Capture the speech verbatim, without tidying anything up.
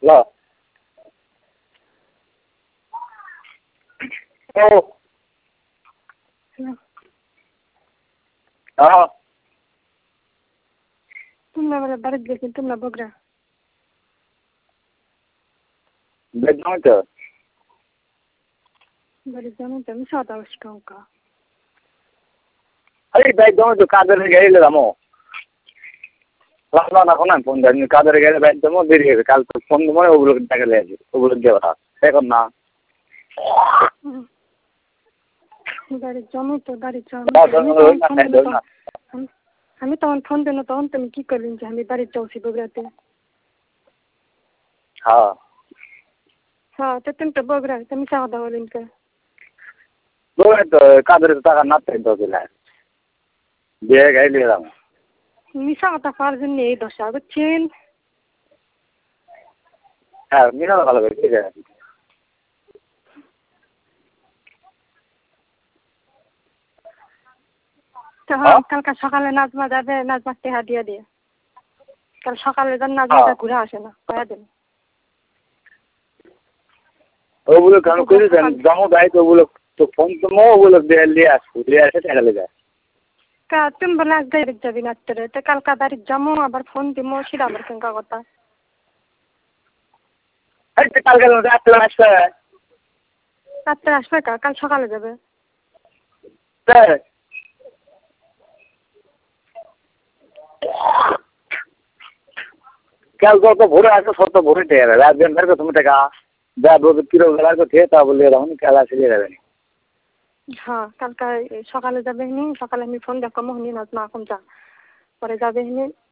ল ও হ্যাঁ তোমরা বলে বাড়িতে গেছি তোমরা বগরা বেদম তো বাড়িতে জানো তো আমি সাদা অষ্টঙ্কা আরে বেদম তো কাদের গেলে রামো লালা না কোন ফোন দেন কাদের গেলে বেদম দেরি হবে কাল তো ফোন মানে ওগুলো টাকা লে আছে ওগুলো দেওয়া এখন না বাড়ির জমি তো বাড়ির জমি না আমি তখন ফোন দেন তখন তুমি কি করলেন যে আমি বাড়ির যাচ্ছি বগুড়াতে হ্যাঁ হ্যাঁ তো তুমি তো বগুড়া তুমি সাদা বলেন কে বগুড়া তো কাদের টাকা না তাই তো দিলা দিয়ে গাইলে রাম মিশা কথা পাওয়ার জন্য এই দশা বুঝছেন হ্যাঁ মিনা ভালো করে ঠিক আছে তো হ্যাঁ কালকে সকালে নাজমা যাবে নাজমা টেহা দিয়ে দিয়ে কাল সকালে যান নাজমাটা ঘুরে আসে না কয়া দিন ওগুলো কেন করেছেন জমা দেয় তো ওগুলো তো ফোন তো ওগুলো দিয়ে আসবো দিয়ে আসে টাকা লেগে কা তুমি বলে আজ বাড়িতে যাবি না তোরে তো কালকা বাড়িতে যাবো আবার ফোন দিবো সেটা আমার কেঙ্কা কথা আরে কালকে রাত্রে আসবে রাত্রে আসবে কা কাল সকালে যাবে কাল তো ভোরে আসবে সব তো ভোরে টেয়ার রাত দিন ধরে তুমি টাকা যা বলবে কিরো বেলার তো খেয়ে তা বললে তখন কাল আসলে যাবে হ্যাঁ কালকে সকালে যাবে নি সকালে আমি ফোন দেখো মোহনি নাজমা এখন যা পরে যাবে নি